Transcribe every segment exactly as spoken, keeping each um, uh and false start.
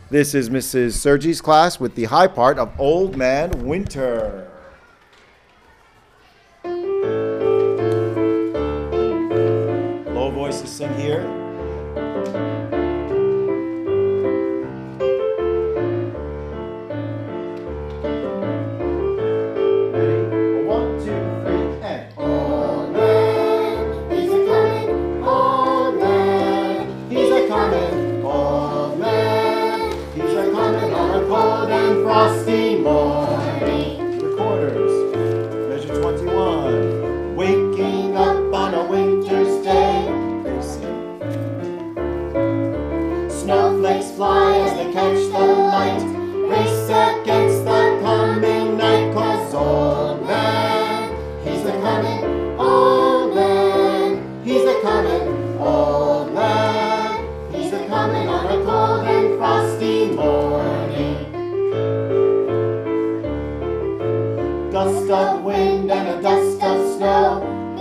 This is Missus Sergi's class with the high part of Old Man Winter. Low voices sing here. Frosty morning. Recorders, measure twenty-one. Waking up on a winter's day. Snowflakes fly as they catch the light. Race against the coming night. 'Cause old man, he's a coming. Old man, he's a coming. Old man, he's a coming on a cold and frosty morning. Dust of wind and a dust of snow.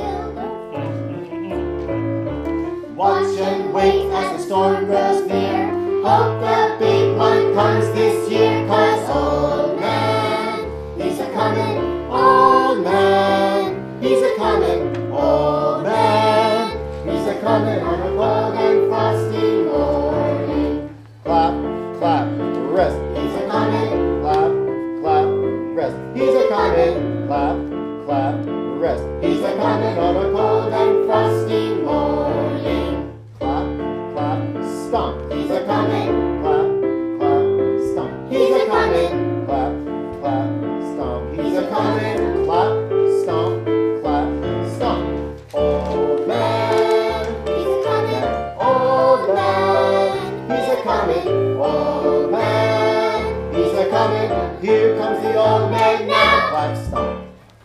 Watch and wait as the storm grows near. Hope the big one comes this year. 'Cause old man, he's a comin'. Old man, he's a comin'. Old man, he's a comin' on a cold and frosty morning. Clap, clap, rest. He's a comin'. Clap, clap, rest. He's a comin'. Clap, clap, rest. He's a comin' on a cold and frosty morning. Clap, clap, stomp. He's a comin'. Clap, clap, stomp. He's a comin'. Clap, clap, stomp. He's a comin'. Clap, stomp, clap, stomp. Old man, he's a comin'. Old man, he's a comin'. Old man, he's a comin'. Here comes the old man now. Now. Clap, stomp.